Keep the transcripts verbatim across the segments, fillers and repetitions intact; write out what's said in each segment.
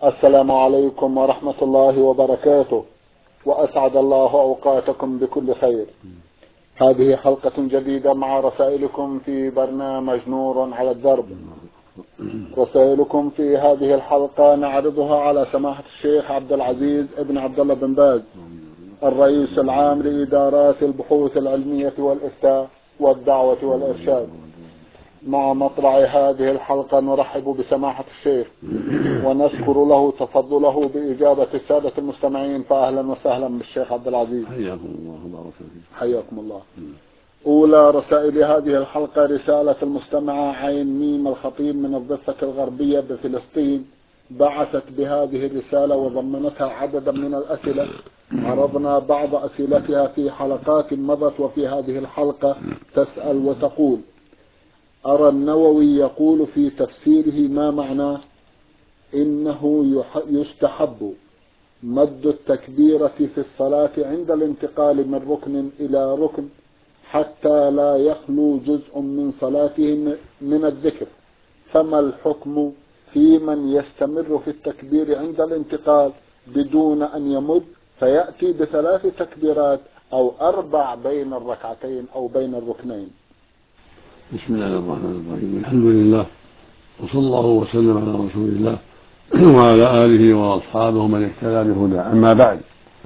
السلام عليكم ورحمة الله وبركاته، وأسعد الله أوقاتكم بكل خير. هذه حلقة جديدة مع رسائلكم في برنامج نور على الدرب. رسائلكم في هذه الحلقة نعرضها على سماحة الشيخ عبد العزيز ابن عبد الله بن باز، الرئيس العام لإدارات البحوث العلمية والإفتاء والدعوة والإرشاد. مع مطلع هذه الحلقة نرحب بسماحة الشيخ ونشكر له تفضله بإجابة السادة المستمعين، فأهلا وسهلا بالشيخ عبد العزيز. حياكم الله وبارك فيكم. حياكم الله. أولى رسائل هذه الحلقة رسالة المستمعة عين ميم الخطيب من الضفة الغربية بفلسطين، بعثت بهذه الرسالة وضمنتها عددا من الأسئلة. عرضنا بعض أسئلتها في حلقات مضت، وفي هذه الحلقة تسأل وتقول: أرى النووي يقول في تفسيره ما معناه إنه يستحب مد التكبيرة في الصلاة عند الانتقال من ركن إلى ركن حتى لا يخلو جزء من صلاته من الذكر، فما الحكم في من يستمر في التكبير عند الانتقال بدون أن يمد فيأتي بثلاث تكبيرات أو أربع بين الركعتين أو بين الركنين؟ بسم الله الرحمن الرحيم. الحمد لله، وصلى الله وسلم على رسول الله وعلى آله وأصحابه من اهتدى بهداه. أما بعد،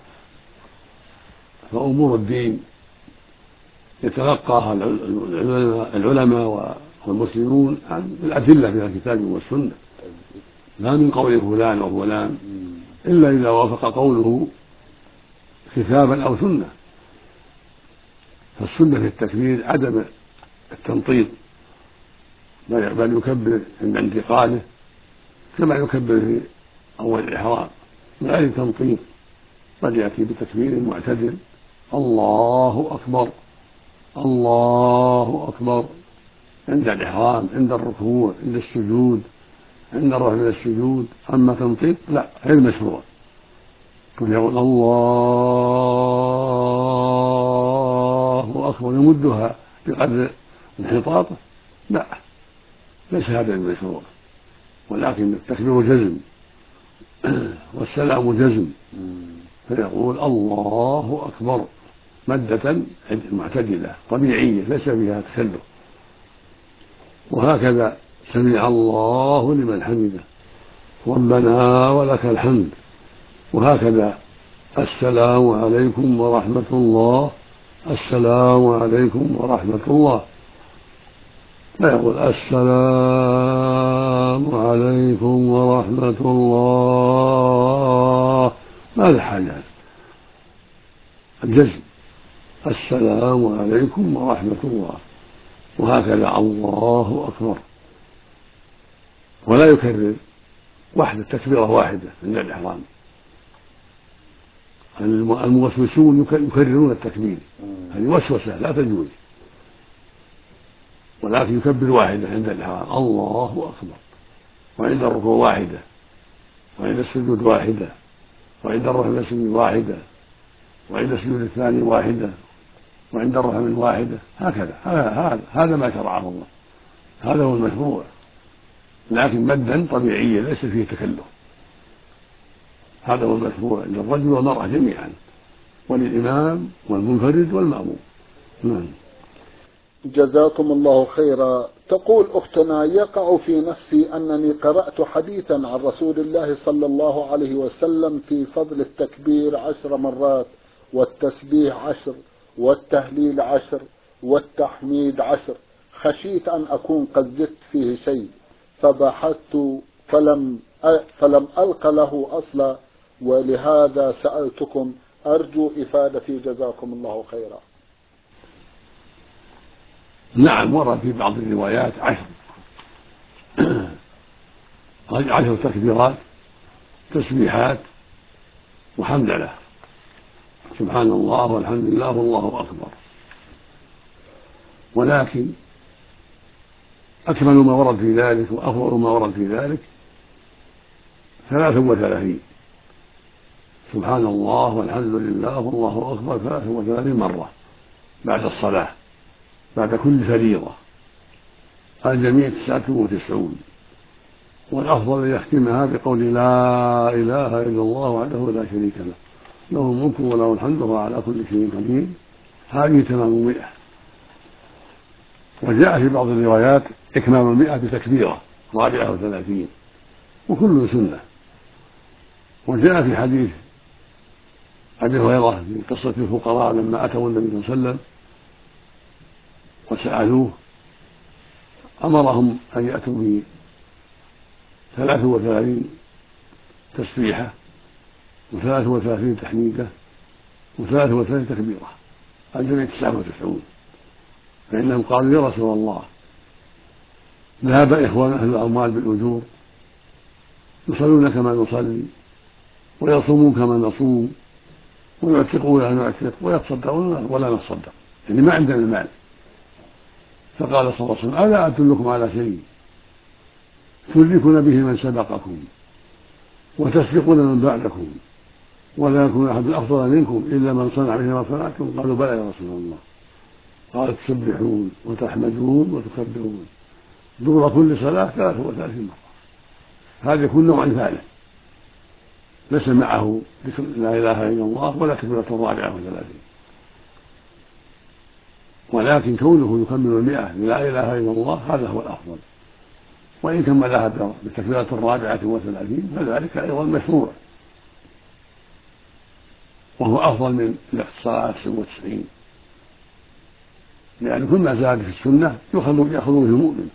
فأمور الدين يتلقاها العلماء والمسلمون عن الأدلة من الكتاب والسنة، لا من قول فلان وفلان، إلا إذا وافق قوله كتابا أو سنة. فالسنة في التكبير عدم التنطيط، بل يكبر عند انتقاله كما يكبر في أول الإحرام من غير تنطيط، بل يأتي بتكبير معتدل: الله أكبر الله أكبر، عند الإحرام، عند الركوع، عند السجود، عند الرفع من السجود. أما تنطيط لا، غير مشروع. كن يقول الله أكبر يمدها بقدر انحطاطه، لا، ليس هذا المشروع، ولكن التكبير جزم والسلام جزم، فيقول الله أكبر مدة معتدلة طبيعية ليس فيها تكلف. وهكذا سمع الله لمن حمده ربنا ولك الحمد. وهكذا السلام عليكم ورحمة الله السلام عليكم ورحمة الله، فيقول السلام عليكم ورحمة الله، ما له حاجة، الجزم السلام عليكم ورحمة الله. وهكذا الله أكبر، ولا يكرر واحدة تكبيرة واحدة عند الإحرام. الموسوسون يكررون التكبير، هذه وسوسة لا تجوز، ولكن يكبر واحدة عند الإحرام الله أكبر، وعند الركوع واحدة، وعند السجود واحدة، وعند الرفع من السجود واحدة، وعند السجود الثاني واحدة، وعند الرفع من واحدة. هكذا هذا هذا ما شرعه الله، هذا هو المشروع، لكن مدا طبيعيا ليس فيه تكلف. هذا هو المشروع للرجل والمرأة جميعا، وللإمام والمنفرد والمأموم. نعم. جزاكم الله خيرا. تقول أختنا: يقع في نفسي أنني قرأت حديثا عن رسول الله صلى الله عليه وسلم في فضل التكبير عشر مرات، والتسبيح عشر، والتهليل عشر، والتحميد عشر. خشيت أن أكون قد زدت فيه شيء، فبحثت فلم فلم ألق له أصلا، ولهذا سألتكم أرجو إفادتي، جزاكم الله خيرا. نعم، ورد في بعض الروايات عشر عشر تكبيرات، تسبيحات وحمدلله، سبحان الله والحمد لله والله أكبر. ولكن أكمل ما ورد في ذلك وأفضل ما ورد في ذلك ثلاث وثلاثين، سبحان الله والحمد لله والله أكبر ثلاث وثلاثين مرة بعد الصلاة، بعد كل فريضة. الجميع تسعة وتسعون، والأفضل أن يختمها بقول لا إله إلا الله وحده لا شريك له له الملك وله الحمد وهو على كل شيء قدير. هذه تمام المئة. وجاء في بعض الروايات إكمال المئة بتكبيرة رابعة وثلاثين، وكل سنة. وجاء في حديث أبي هريرة في قصة الفقراء لما أتوا النبي صلى الله عليه وسلم وسألوه أمرهم أن يأتوا بثلاث وثلاثين تسبيحة وثلاث وثلاثين تحميدة وثلاث وثلاثين تكبيرة، الجميع تسعة وتسعون. فإنهم قالوا يا رسول الله ذهب إخوان أهل الأموال بالأجور يصلون كما نصلي ويصومون كما نصوم ويعتقون ولا نعتق ويتصدقون ولا نتصدق، يعني ما عندنا المال. فقال صلى الله عليه وسلم ألا أدلكم على شيء تدركون به من سبقكم وتسبقون من بعدكم ولا يكون أحد أفضل منكم إلا من صنع به ما صنعتم؟ قالوا بلى يا رسول الله. قال تسبحون وتحمدون وتكبرون دور كل صلاة ثلاث وثلاثين مرة. هذا يكون نوع ثالث ليس معه ذكر لا إله إلا الله ولا كبيرة رابعة وثلاثين، ولكن كونه يكمل المئة لا إله إلا الله هذا هو الأفضل. وإن كملها بالتكبيرة الرابعة وثلاثين فذلك أيضا مشروع، وهو أفضل من الاختصار تسعة وتسعين، لأن كل ما زاد في السنة يأخذ به المؤمن.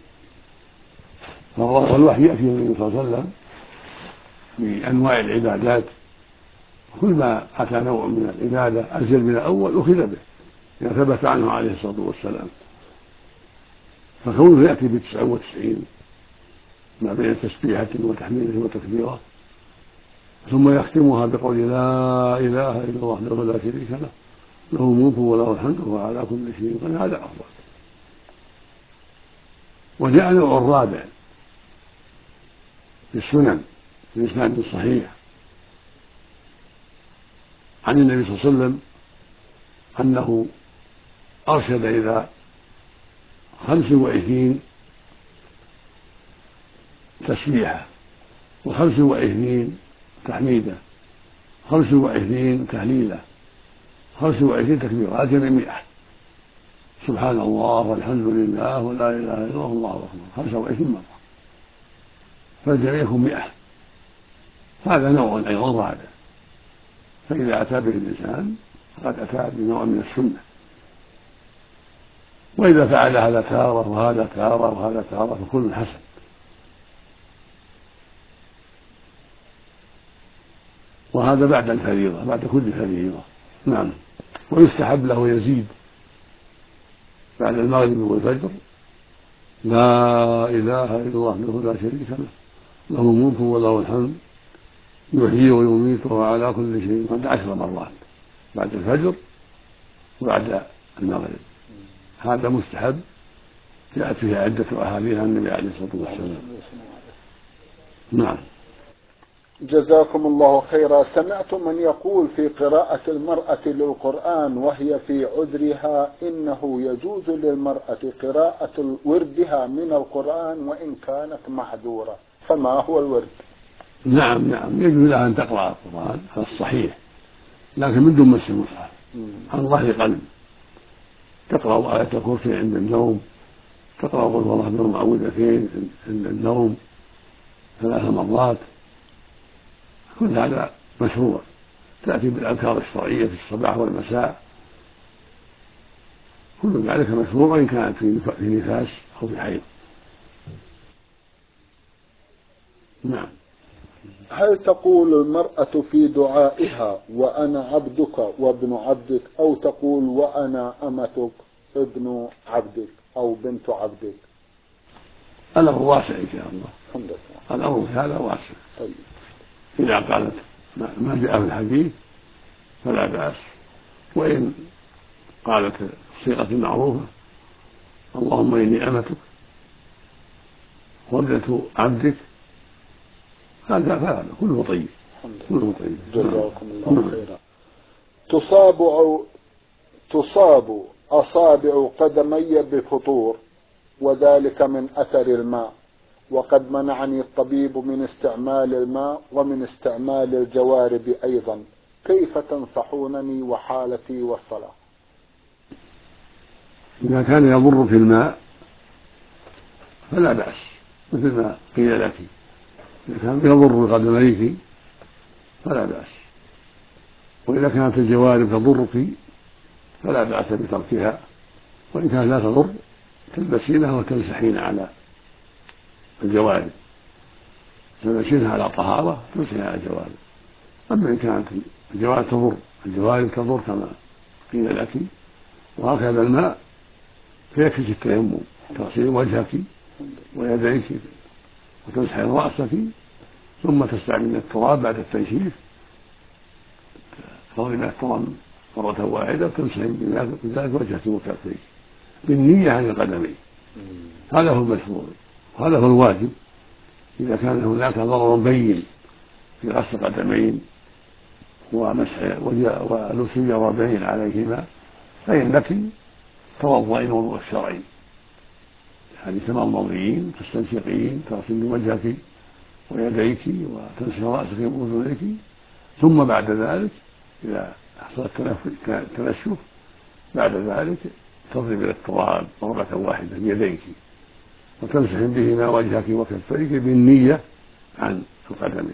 والوحي يأتي النبي صلى الله عليه وسلم بأنواع العبادات، كل ما أتى نوع من العبادة أزل من الأول أخذ به، يعني ثبت عنه عليه الصلاة والسلام. فكونه يأتي بتسعة وتسعين ما بين تسبيحة وتحميد وتكبيرة ثم يختمها بقول لا إله إلا الله وحده لا شريك له له الملك وله الحمد وهو على كل شيء قدير، هذا أفضل. وجاء نوع الرابع في السنن في إسناد صحيح عن النبي صلى الله عليه وسلم أنه أرشد إلى خمس وعشرين تسبيحة وخمس وعشرين تحميدة خمس وعشرين تهليلة خمس وعشرين تكبيرة، هذا جميع مئة. سبحان الله والحمد لله ولا إله إلا الله والله أكبر خمسة وعشرين مرة، فالجميع يكون مئة. هذا نوع أيضا رابع، فإذا أتى به الإنسان فقد أتى بنوع من السنة. وإذا فعل هذا تارة وهذا تارة وهذا تارة فكل حسن. وهذا بعد الفريضة، بعد كل فريضة. نعم. ويستحب له يزيد بعد المغرب والفجر لا إله إلا الله وحده لا شريك له له الملك وله الحمد يحيي ويميت وهو على كل شيء قدير عشر مرات بعد الفجر وبعد المغرب. هذا مستحب جاءت فيه عدة أحاديث عن النبي عليه الصلاة والسلام. نعم. جزاكم الله خيرا. سمعت من يقول في قراءة المرأة للقرآن وهي في عذرها إنه يجوز للمرأة قراءة وردها من القرآن وإن كانت معذورة، فما هو الورد؟ نعم نعم يجوز لها أن تقرأ القرآن هذا الصحيح، لكن من دون مس المصحف عن ظهر قلب. تقرأ آية الكرسي عند النوم، تقرأ قل هو الله بالمعوذتين عند النوم ثلاث مرات، كل هذا مشروع. تأتي بالأذكار الشرعية في الصباح والمساء، كل ذلك مشروع إن كانت في نفاس أو في حيض. نعم. هل تقول المرأة في دعائها وأنا عبدك وابن عبدك، أو تقول وأنا أمتك ابن عبدك أو بنت عبدك؟ الأمر واسع إن شاء الله. الحمد لله. الأمر هذا واسع. طيب. إذا قالت ما جاء في الحديث فلا بأس، وإن قالت الصيغة المعروفة اللهم إني أمتك وابنة عبدك هذا فعلا كله طيب. كله طيب. جزاكم الله خيرا. تصاب أو تصاب أصابع قدمي بفطور وذلك من أثر الماء، وقد منعني الطبيب من استعمال الماء ومن استعمال الجوارب أيضا، كيف تنصحونني وحالتي والصلاة؟ إذا كان يضر في الماء فلا بأس، مثل ما قيل لك. إذا كان يضر قدميك فلا بأس، وإذا كانت الجوارب تضرك فلا بأس بتركها، وإن كانت لا تضر تلبسينها وتمسحين على الجوارب، تلبسينها على طهارة تمسحين على الجوارب. أما إن كانت الجوارب تضر الجوارب تضر كما قيل لك وهكذا الماء فيكفيك التيمم، تغسلين وجهك ويديك وتمسحين رأسك، ثم تستعملين التراب بعد التنشيف، تضربين التراب مرة واحدة وتمسحين بذلك وجهك وكفيك بالنية عن القدمين. هذا هو المشروع وهذا هو الواجب. إذا كان هناك ضرر بين في غسل القدمين ومسح ولبس الجوربين عليهما فإنك توضئين الوضوء الشرعي، يعني كما المضيين تستنشقين، تغسلين وجهك ويديك وتمسح رأسك وأذنيك، ثم بعد ذلك إذا حصل التنشف بعد ذلك تضرب إلى التراب ضربة واحدة بيديك وتمسح بهما وجهك وكفيك بالنية عن القدمين،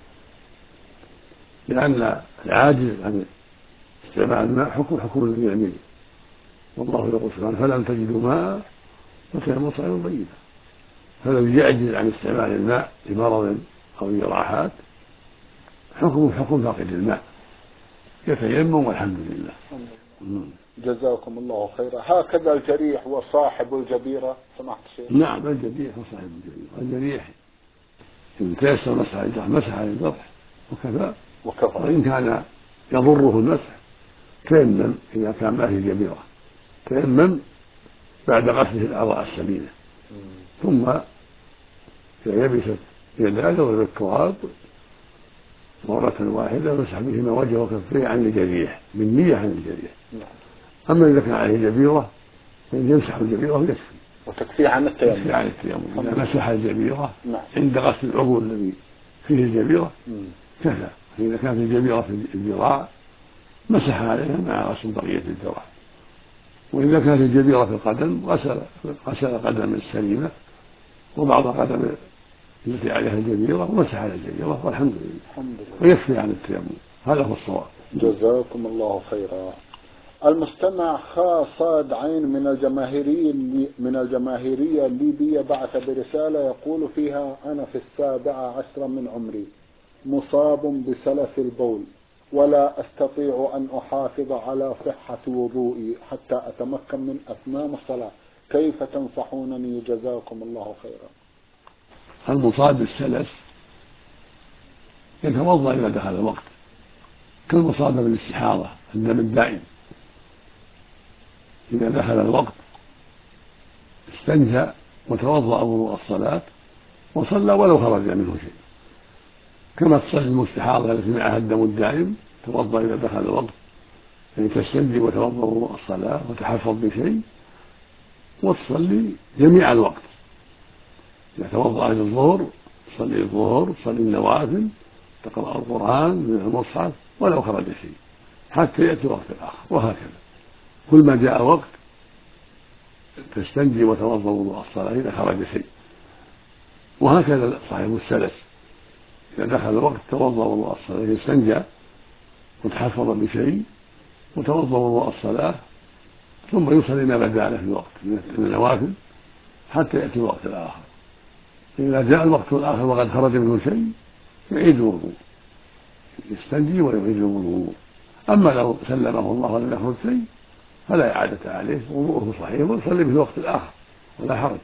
لأن العاجز عن استعمال الماء حكم حكم الذي يعمله، والله يقول سبحانه فلم تجدوا ماء فتيمموا صعيدا طيبا. فالذي يعجز عن استعمال الماء لمرض أو جراحات حكم حكم فاقد الماء، يتيمم والحمد لله. جزاكم الله خيرا. هكذا الجريح وصاحب الجبيرة سمحت الشيخ؟ نعم، الجريح وصاحب الجبيرة. الجريح إن تيسر مسح على الجرح مسح على الجرح وكفى وكفى، وإن كان يضره المسح تيمم. إذا كان ما فيه جبيرة تيمم بعد غسله الأعضاء السليمة، ثم إذا يبست يداه ضرب التراب مرة واحدة مسح بهما وجهه وكفيه عن الجريح بالنية عن الجريح. أما إذا كان عليه جبيرة فإن يمسح الجبيرة ويكفي وتكفيه عن التيمم. يكفي عن التيمم. إذا مسح الجبيرة عند غسل العضو الذي فيه الجبيرة كفى. فإذا كانت الجبيرة في الذراع مسح عليها مع غسل بقية الجرح، وإذا كانت الجبيرة في القدم غسل غسل القدم السليمة وبعض قدم التي عليها الجبيرة ومسح على الجبيرة والحمد لله، ويكفي عن التيمم. هذا هو الصواب. جزاكم الله خيرا. المستمع خاصاد عين من الجماهيرية من الجماهيرية الليبية بعث برسالة يقول فيها: أنا في السابعة عشر من عمري مصاب بسلس البول، ولا أستطيع أن أحافظ على صحة وضوئي حتى أتمكن من أتمام الصلاة، كيف تنصحونني جزاكم الله خيرا؟ المصاب بالسلس يتوضأ إذا دخل الوقت كالمصاب بالاستحاضة الدم الدائم، إذا دخل الوقت استنجى وتوضأ وضوء الصلاة وصلى ولو خرج منه شيء، كما تصلي المستحاضة التي معها الدم الدائم توضأ إذا دخل الوقت، يعني تستنجي وتوضأ وضوء الصلاة وتحفظ بشيء وتصلي جميع الوقت. إذا توضأ للظهر تصلي الظهر، تصلي النوافل، تقرأ القرآن من المصحف ولو خرج شيء حتى يأتي وقت الآخر، وهكذا كل ما جاء وقت تستنجي وتوضأ وضوء الصلاة إذا خرج شيء. وهكذا صاحب السلس إذا دخل الوقت توضأ وضوء الصلاة، يستنجى وتحفظ بشيء وتوضأ وضوء الصلاة، ثم يصلي ما بدا له في الوقت من النوافل حتى يأتي الوقت الآخر. إذا جاء الوقت الآخر وقد خرج منه شيء يعيد الوضوء، يستنجي ويعيد الوضوء. أما لو سلمه الله ولم يخرج شيء فلا إعادة عليه، وضوءه صحيح ويصلي في الوقت الآخر ولا حرج.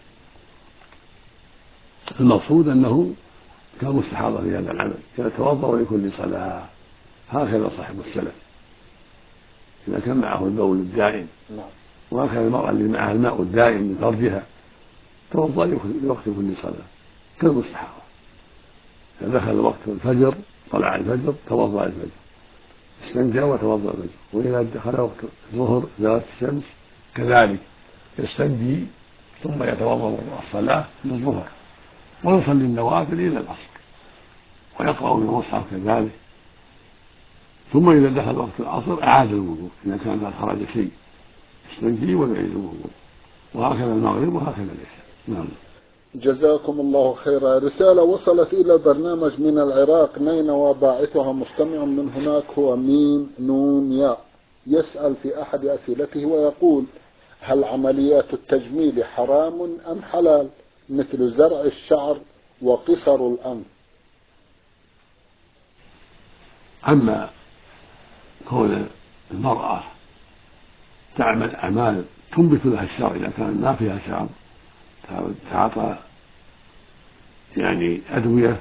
المقصود أنه كالمستحاضة في هذا العمل، يتوضأ لكل صلاة. هكذا صاحب السلف إذا كان معه البول الدائم، وهكذا المرأة اللي معها الماء الدائم من فرجها توضأ لوقت كل صلاة كالمستحاضة. إذا دخل وقت الفجر طلع الفجر توضأ الفجر، استنجى وتوضأ الفجر. وإذا دخل وقت الظهر زالت الشمس كذلك يستنجي ثم يتوضأ الصلاة للظهر. ويصلي النوافل إلى العصر ويقرأ من المصحف كذلك، ثم إذا دخل وقت العصر أعاد الوضوء إذا كان قد خرج شيء يستنجي ويعيد الوضوء، وهكذا المغرب وهكذا العشاء. نعم. جزاكم الله خيرا. رسالة وصلت إلى البرنامج من العراق، نينوى، باعثها مستمع من هناك هو ميم نون ياء، يسأل في أحد أسئلته ويقول: هل عمليات التجميل حرام أم حلال، مثل زرع الشعر وقصر الأنف؟ أما كون المرأة تعمل أعمال تنبت لها الشعر إذا كان ما فيها شعر، تعاطى يعني أدوية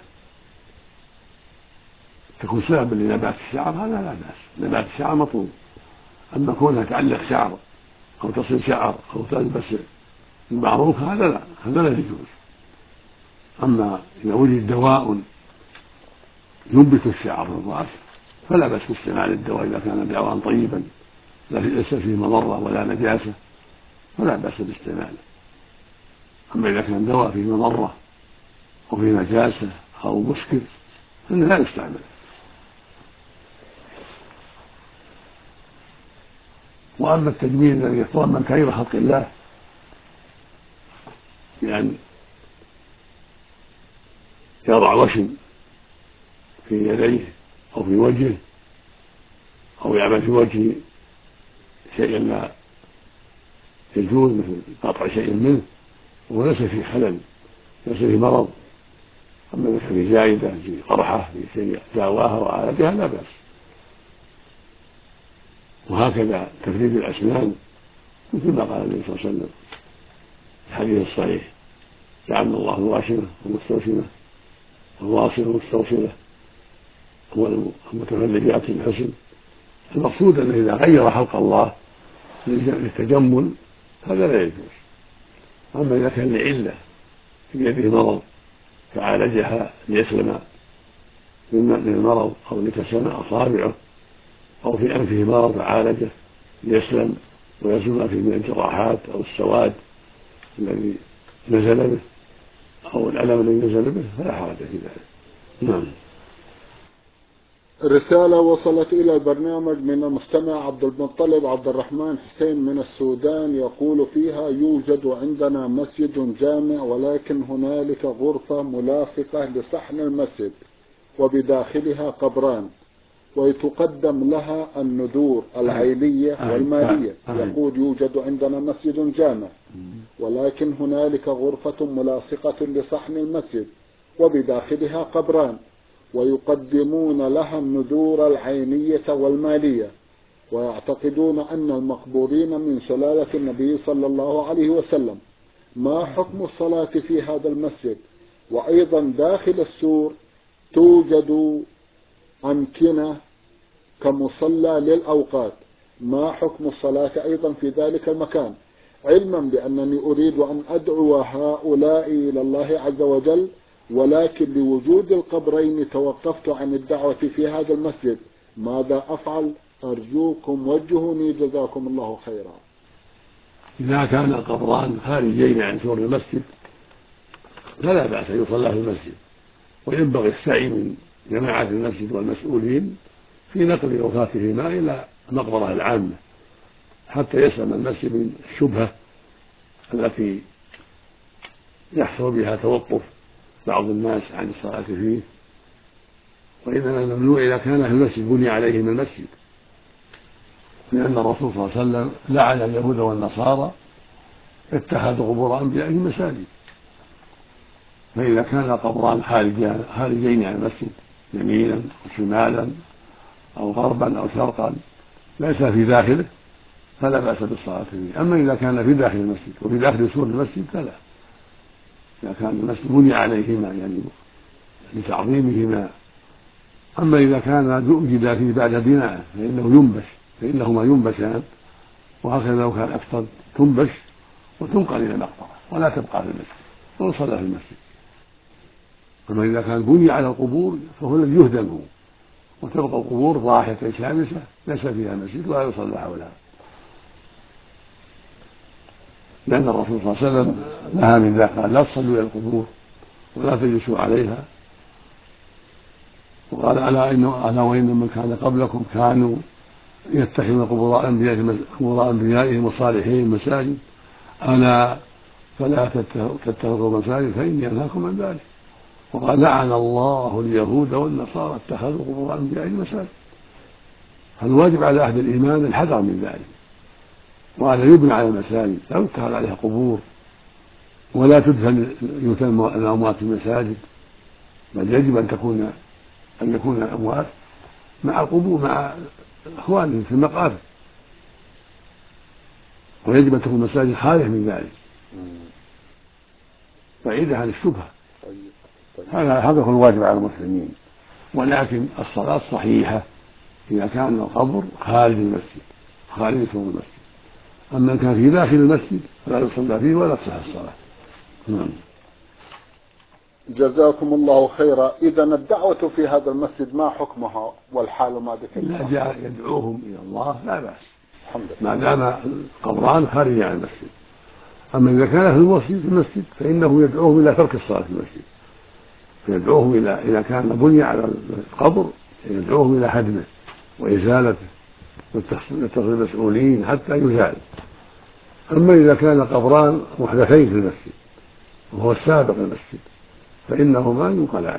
تكون سببا لنبات الشعر، هذا لا بأس، نبات الشعر مطلوب. أما كونها تعلق شعر أو تصل شعر أو تلبس المعروف هذا لا، هذا لا يجوز. أما إذا وجد دواء ينبت الشعر في الرأس فلا بأس باستعمال الدواء إذا كان دواء طيبا ليس فيه مضرة ولا نجاسة فلا بأس باستعماله. أما إذا كان دواء فيه مضرة أو فيه نجاسة أو مسكر فإنه لا يستعمل. وأما التجميل الذي يتضمن تغيير خلق الله بأن يضع وشم في يديه أو في وجهه أو يعمل في وجهه شيئا لا يجوز مثل قطع شيء منه وليس فيه خلل، ليس فيه مرض، أما إذا في زايدة في قرحة في شيء داواها وعالجها لا بأس. وهكذا تفريد الأسنان مثل ما قال النبي صلى الله عليه وسلم في الحديث الصحيح: جعلنا الله الواشمة والمستوشمة والواصلة والمستوصلة والمتفلجات الحسن. المقصود أنه إذا غير خلق الله للتجمل هذا لا يجوز. أما إذا كان لعلة في يده مرض فعالجها ليسلم من المرض أو لتسلم أصابعه، أو في أنفه مرض فعالجه ليسلم ويسلم فيه من الجراحات أو السواد الذي نزل به أو الألم الذي نزل به فلا حرج في ذلك. نعم. رسالة وصلت إلى البرنامج من المستمع عبد المطلب عبد الرحمن حسين من السودان، يقول فيها: يوجد عندنا مسجد جامع ولكن هنالك غرفة ملاصقة لصحن المسجد وبداخلها قبران، ويتقدم لها النذور العينية والمالية. يقول: يوجد عندنا مسجد جامع ولكن هنالك غرفة ملاصقة لصحن المسجد وبداخلها قبران، ويقدمون لها النذور العينية والمالية، ويعتقدون أن المقبورين من سلالة النبي صلى الله عليه وسلم. ما حكم الصلاة في هذا المسجد؟ وأيضا داخل السور توجد أمكنة كمصلى للأوقات، ما حكم الصلاة أيضا في ذلك المكان؟ علما بأنني أريد أن أدعو هؤلاء إلى الله عز وجل، ولكن لوجود القبرين توقفت عن الدعوة في هذا المسجد، ماذا أفعل؟ أرجوكم وجهوني جزاكم الله خيرا. إذا كان القبران خارجين عن سور المسجد فلا بأس أن يصلى في المسجد، وينبغي السعي من جماعة المسجد والمسؤولين في نقل وفاتهما إلى المقبرة العامة حتى يسلم المسجد من الشبهة التي يحصل بها توقف بعض الناس عن الصلاة فيه. وإنما الممنوع إذا كان في المسجد بني عليهم المسجد، لأن الرسول صلى الله عليه وسلم لعن اليهود والنصارى اتخذوا قبور أنبيائهم مساجد. فإذا كان قبران خارجين عن المسجد يمينا وشمالا أو غربا أو شرقا ليس في داخله فلا بأس بالصلاة فيه. أما إذا كان في داخل المسجد وفي داخل سور المسجد فلا، إذا كان المسجد بني عليهما يعني لتعظيمهما. أما إذا كان وجد فيه بعد بناء فإنه ينبش، فإنهما ينبشان، وهكذا لو كان أكثر تنبش وتنقل إلى المقبرة ولا تبقى في المسجد ويصلى في المسجد. أما إذا كان بني على القبور فهو الذي يهدم، وتبقى القبور ضاحية شامسة ليس فيها مسجد ولا يصلى حولها، لأن الرسول صلى الله عليه وسلم نهى من ذلك، قال: لا تصلوا إلى القبور ولا تجلسوا عليها. وقال ألا إنه ألا وإن من كان قبلكم كانوا يتخذون قبور أنبيائهم قبور أنبيائهم وصالحين مساجد ألا فلا تتخذوا مساجد فإني أنهاكم عن ذلك. وقال لعن الله اليهود والنصارى اتخذوا قبور أنبيائهم مساجد. فالواجب على أهل الإيمان الحذر من ذلك، وأن يبنى على المساجد لا يتخذ عليها قبور، ولا تدفن الأموات في المساجد، بل يجب أن تكون أن يكون الأموات مع القبور مع إخوانهم في المقابر، ويجب أن تكون المساجد خالية من ذلك بعيدة عن الشبهة. هذا هذا هو الواجب على المسلمين. ولكن الصلاة صحيحة إذا كان القبر خارج المسجد خارج سور المسجد، أما إن كان في داخل المسجد فلا يصلى فيه ولا تصح الصلاة. نعم. جزاكم الله خيرا. إذا الدعوة في هذا المسجد ما حكمها والحال ما ذكر؟ إذا جاء يدعوهم إلى الله لا بأس، الحمد لله، ما دام القبران خارج عن المسجد. أما إذا كان في المسجد في المسجد فإنه يدعوهم إلى ترك الصلاة في المسجد، فيدعوهم إلى إذا كان بني على القبر يدعوهم إلى هدمه وإزالته ويتصل المسؤولين حتى يزال. أما إذا كان قبران محدثين في المسجد وهو السابق المسجد فإنهما ينقلان،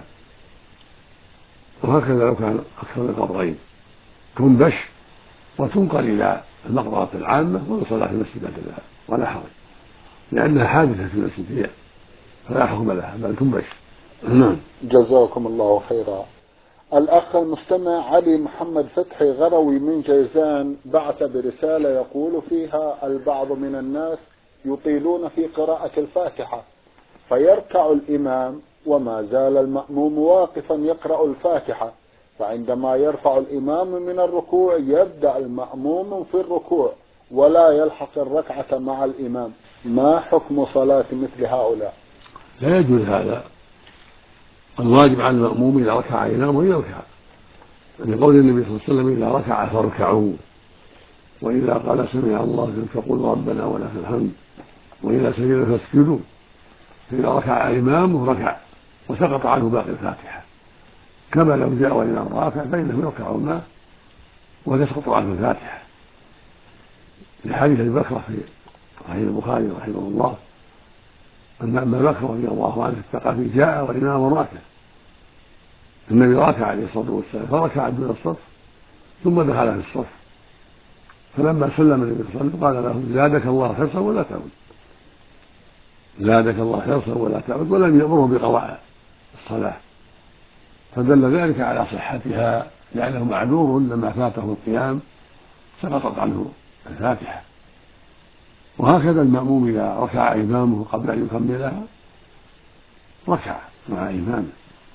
وهكذا لو كان أكثر من قبرين تنبش وتنقل إلى المقبرة العامة ويصلى في المسجد بعد ذلك ولا حرج، لأنها حادثة في المسجد هي فلا حكم لها بل تنبش. نعم. جزاكم الله خيرا. الأخ المستمع علي محمد فتحي غروي من جيزان بعث برسالة يقول فيها البعض من الناس يطيلون في قراءة الفاتحة فيركع الإمام وما زال المأموم واقفا يقرأ الفاتحة، فعندما يرفع الإمام من الركوع يبدأ المأموم في الركوع ولا يلحق الركعة مع الإمام، ما حكم صلاة مثل هؤلاء؟ لا يجوز هذا. الواجب على المأموم إذا ركع إمامه يركع، لقول النبي صلى الله عليه وسلم إذا ركع فاركعوا، وإذا قال سمع الله فقولوا ربنا ولك الحمد، وإذا سجد فاسجدوا. فإذا ركع إمامه ركع وسقط عنه باقي الفاتحة، كما لو جاء والإمام راكع فإنه يركع معه وتسقط عنه الفاتحة، لحديث أبي بكر في صحيح البخاري رحمه الله أن أبا بكر رضي الله عنه الثقفي جاء والإمام راكع، النبي راكع عليه الصلاة والسلام فركع دون الصف ثم دخل في الصف، فلما سلم النبي صلى الله عليه وسلم قال له زادك الله حرصا ولا تعود، زادك الله حرصا ولا تعود، ولم يأمره بقضاء الصلاة، فدل ذلك على صحتها لأنه معذور لما فاته القيام سقطت عنه الفاتحة. وهكذا المأموم إذا ركع إمامه قبل أن يكملها ركع مع إمامه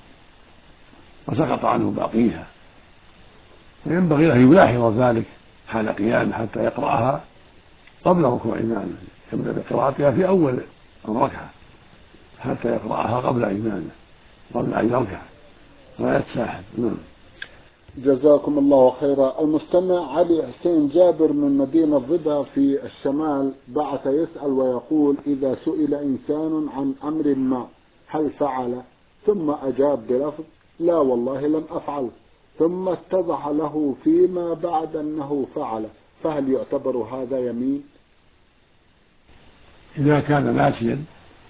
وسقط عنه باقيها، فينبغي له أن يلاحظ ذلك حال قيامه حتى يقرأها قبل ركوع إمامه، يبدأ بقراءتها في أول الركعة حتى يقرأها قبل إمامه قبل أن يركع ولا يتساهل. نعم. جزاكم الله خيرا. المستمع علي حسين جابر من مدينة ضبا في الشمال بعث يسأل ويقول إذا سئل إنسان عن أمر ما هل فعل ثم أجاب بلفظ لا والله لم أفعل ثم اتضح له فيما بعد أنه فعل، فهل يعتبر هذا يمين؟ إذا كان ناسيا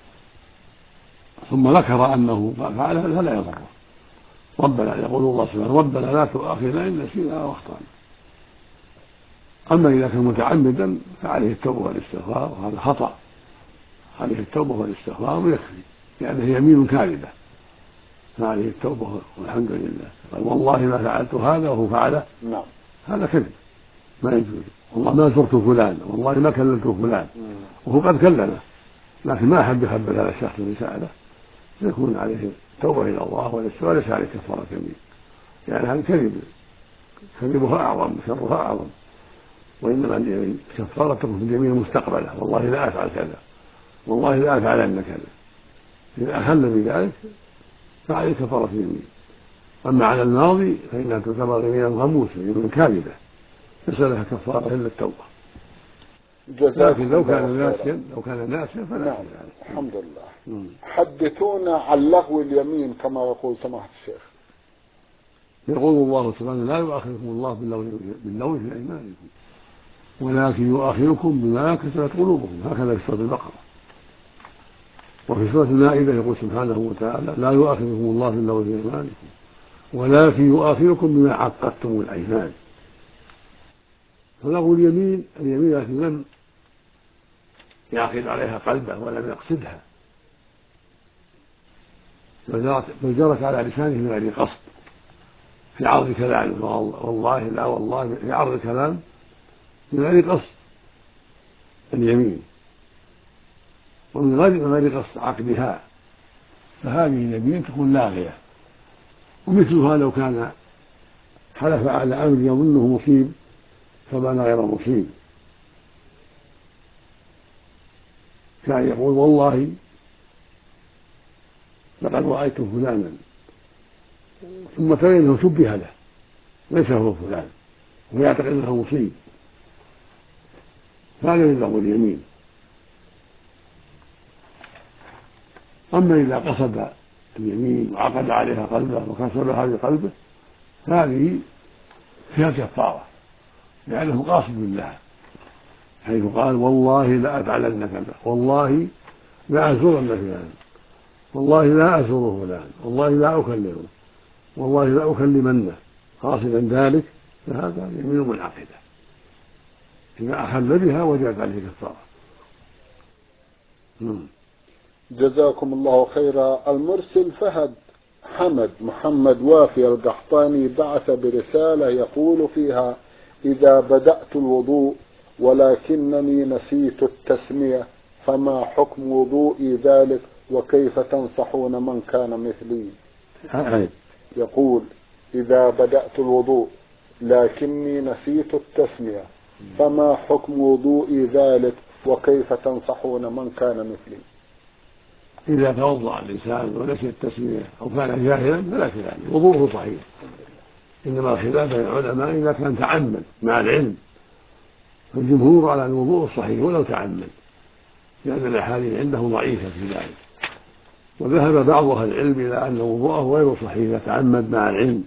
ثم ذكر أنه فعل فلا يضره. ربنا يقول الله سبحانه ربنا لا تؤاخذنا إن نسينا أو أخطأنا. أما إذا كان متعمدا فعليه التوبة والاستغفار، وهذا خطأ، عليه التوبة والاستغفار ويكفي لأنه يمين كاذبة، فعليه التوبة والحمد لله. قال والله ما فعلت هذا وهو فعله، نعم، هذا كذب ما يجوز. والله ما زرت فلان، والله ما كلمت فلان، وهو قد كلمه لكن ما أحب يخبر هذا الشخص اللي سأله، يكون عليه توبة إلى الله والاستغفار وليس عليه كفارة يمين، يعني هذا كذب كذبها أعظم شرها أعظم، وإنما الكفارة تكون في اليمين المستقبلة، والله لا أفعل كذا، والله لا أفعلن كذا. إذا أخل بذلك فعليه كفارة يمين. أما على الماضي فإنها تعتبر يمينا غموسا يمين كاذبة ليس لها كفارة إلا التوبة. لكن لو كان ناسيا لو كان ناسيا فلا نعم. شيء يعني. الحمد لله. مم. حدثونا عن لغو اليمين كما يقول سماحة الشيخ. يقول الله سبحانه لا يؤاخذكم الله باللغو في أيمانكم ولكن يؤاخذكم بما كسبت قلوبكم، هكذا في سورة البقرة. وفي سورة المائدة يقول سبحانه وتعالى لا يؤاخذكم الله باللغو في أيمانكم ولكن يؤاخذكم بما عقدتم الأيمان. فلغو اليمين اليمين التي لم يعقد عليها قلبه ولم يقصدها بل جرت على لسانه من غير قصد في عرض كلام، والله لا والله في عرض كلام من غير قصد اليمين ومن غير قصد عقدها، فهذه اليمين تكون لاغية. ومثلها لو كان حلف على أمر يظنه مصيب فبان غير مصيب، كان يقول والله لقد رأيت فلانا ثم تبين انه شبه له ليس هو فلان ويعتقد انه مصيب، هذا يلغو اليمين. اما اذا قصد اليمين وعقد عليها قلبه وكسرها بقلبه هذه فيها كفاره لانه قاصد بالله، حيث قال والله لا افعلن كذا، والله لا ازورن فلان، والله لا ازور فلان، والله لا اكلمه، والله لا أكلمنه، قاصدا ذلك فهذا يمين منعقدة إذا أحل بها وجبت عليه كفارة. جزاكم الله خيرا. المرسل فهد حمد محمد وافي القحطاني بعث برسالة يقول فيها إذا بدأت الوضوء ولكنني نسيت التسمية فما حكم وضوئي ذلك وكيف تنصحون من كان مثلي؟ يقول إذا بدأت الوضوء لكني نسيت التسمية فما حكم وضوئي ذلك وكيف تنصحون من كان مثلي؟ إذا توضأ الإنسان ونسي التسمية أو كان جاهلا فلا خلاف، وضوءه صحيح، إنما الخلاف بين العلماء إذا كان تعمد مع العلم، فالجمهور على الوضوء الصحيح ولو تعمد لأن الأحاديث عنده ضعيفة في ذلك، وذهب بعض أهل العلم إلى أن وضوءه غير صحيح إذا تعمد مع العلم،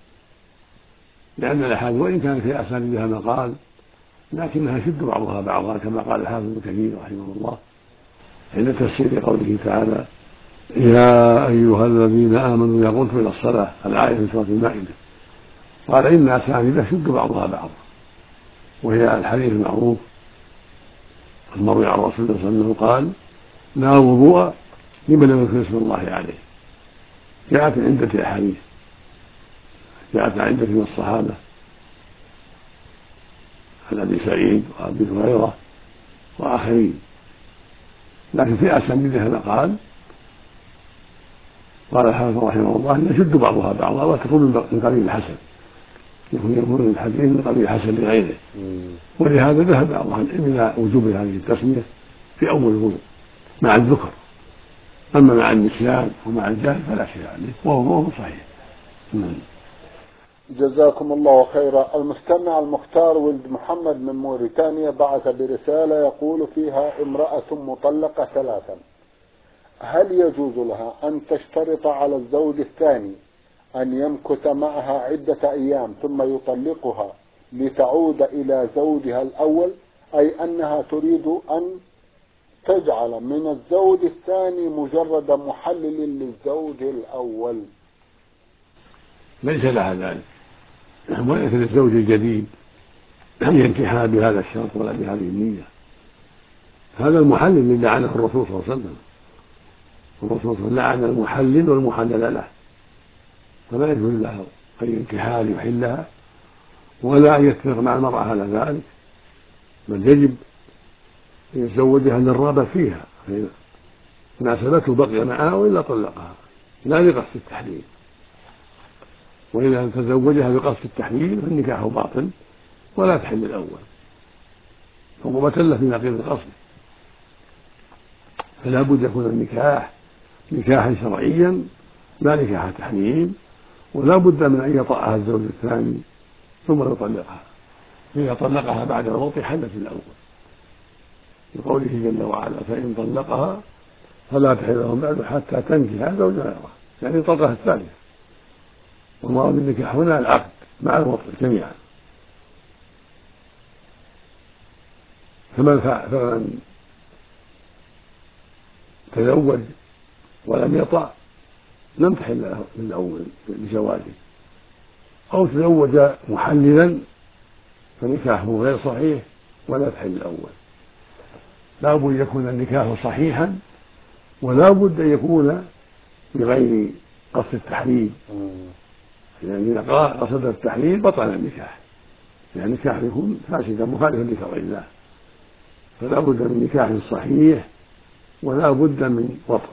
لأن الأحاديث وإن كان في أسانيدها مقال لكنها يشد بعضها بعضا كما قال الحافظ ابن كثير رحمه الله عند تفسير قوله تعالى يا أيها الذين آمنوا إذا قمتم إلى الصلاة، الآية في سورة المائدة، قال إن أسانيدها يشد بعضها بعضا، وهي الحديث المعروف المروي عن رسول الله صلى الله عليه وسلم قال لا وضوء لمن لم يذكر اسم الله عليه. جاءت من عدة أحاديث، جاءت عدة من الصحابة عن أبي سعيد وأبي هريرة وآخرين، لكن في أسانيدها مقال قال الحافظ رحمه الله أن يشد بعضها بعضا وتكون من قبيل الحسن، يكون الحديث من قبيل الحسن لغيره، ولهذا ذهب بعض أهل العلم إلى وجوب هذه التسمية في أول الوضوء مع الذكر، أما مع النسيان ومع الجهل فلا شيء عليه وهو صحيح. جزاكم الله خيرا. المستمع المختار ولد محمد من موريتانيا بعث برسالة يقول فيها امرأة مطلقة ثلاثا، هل يجوز لها أن تشترط على الزوج الثاني أن يمكث معها عدة أيام ثم يطلقها لتعود إلى زوجها الأول، أي أنها تريد أن تجعل من الزوج الثاني مجرد محلل للزوج الأول؟ ليس لها ذلك، وليس للزوج الجديد أن ينكحها بهذا الشرط ولا بهذه النية، هذا المحلل اللي لعنه الرسول صلى الله عليه وسلم، الرسول صلى الله عليه وسلم لعن المحلل والمحلل له، فلا يجوز له أن ينكحها ليحلها ولا أن يتفق مع المرأة على ذلك، بل يجب أن يتزوجها للرغبة فيها، فإن ناسبته بقي معها وإلا طلقها لا لقصد التحليل، وإذا تزوجها بقصد التحليل فالنكاح باطل ولا تحل الأول، عقوبة له في نقيض القصد. فلا بد يكون النكاح نكاحا شرعيا لا نكاح تحليل، ولا بد من أن يطأها الزوج الثاني ثم يطلقها، إذا طلقها بعد الموت حلت الأول لقوله جل وعلا فإن طلقها فلا تحل له بعد حتى تنكح زوجا غيره، يعني طلقها الثالثة. والمراد بالنكاح هنا العقد مع الوطء جميعا. فمن فمن تزوج ولم يطع لم تحل له الأول بزواجه، أو تزوج محللا فنكاحه غير صحيح ولا تحل الأول. لا بد أن يكون النكاح صحيحا، ولا بد أن يكون بغير قصد التحليل، يعني إذا قصد التحليل بطل النكاح، يعني النكاح يكون فاسدا مخالفا لشرع الله. فلا بد من نكاح صحيح ولا بد من وطئ،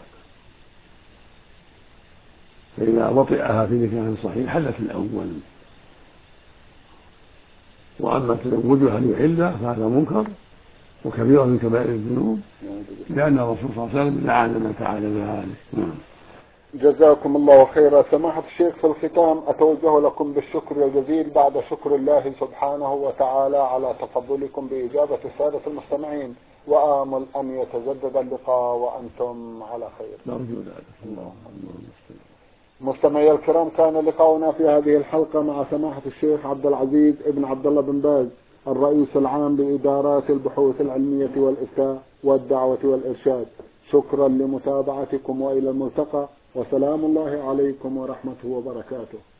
فإذا وطئها في نكاح صحيح حلت الأول. وأما تزوجها ليحلها فهذا منكر وكبيرة من كبائر الذنوب، لأن الرسول صلى الله عليه وسلم لعن من فعل ذلك. جزاكم الله خيرا. سماحة الشيخ، في الختام أتوجه لكم بالشكر الجزيل بعد شكر الله سبحانه وتعالى على تفضلكم بإجابة السادة المستمعين، وآمل أن يتجدد اللقاء وأنتم على خير. نرجو ذلك. الله مستمعي الكرام، كان لقاؤنا في هذه الحلقة مع سماحة الشيخ عبد العزيز ابن عبد الله بن باز، الرئيس العام بإدارات البحوث العلمية والإفتاء والدعوة والإرشاد. شكرا لمتابعتكم وإلى الملتقى، وسلام الله عليكم ورحمته وبركاته.